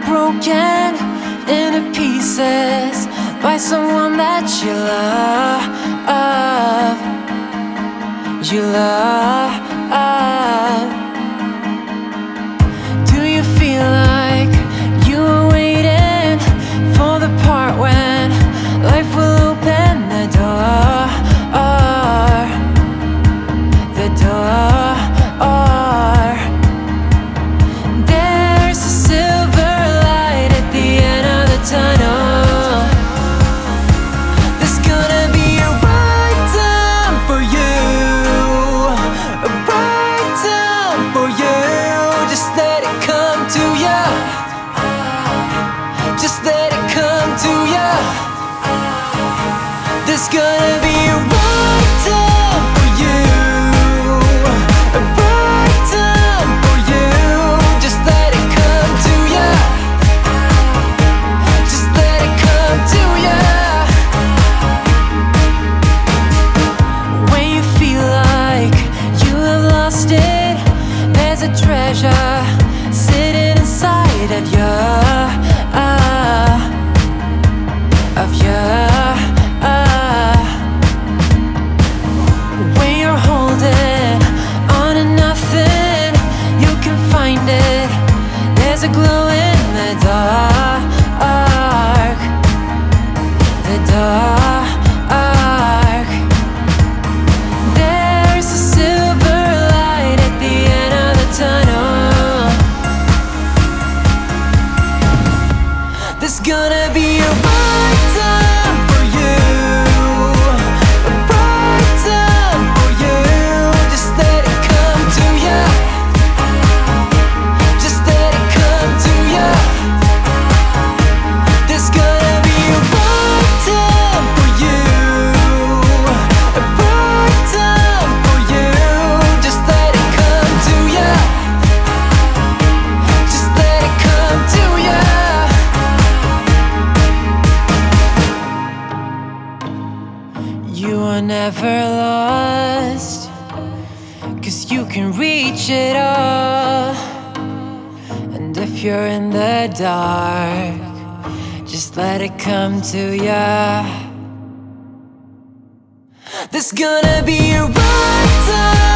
broken into pieces by someone that you love. You love. Do you feel like you were waiting for the part when life will open the door? The door. There's a silver light at the end of the tunnel. There's gonna be a right time for you, a right time for you. Just let it come to you. Just let it come to you. There's gonna be a right time for you, a right time for you. Just let it come to you. Just let it come to you. When you feel like you have lost it, there's a treasure sitting inside of you, of you. When you're holding on to nothing, you can find it. There's a glow in the dark, the dark. There's a silver light at the end of the tunnel. There's gonna be a right time for you, a right time for you. Just let it come to you. Just let it come to you. There's gonna be a right time for you, a right time for you. Just let it come to you. Just let it come to you. You are never lost, 'cause you can reach it all. And if you're in the dark, just let it come to ya. There's gonna be a right time.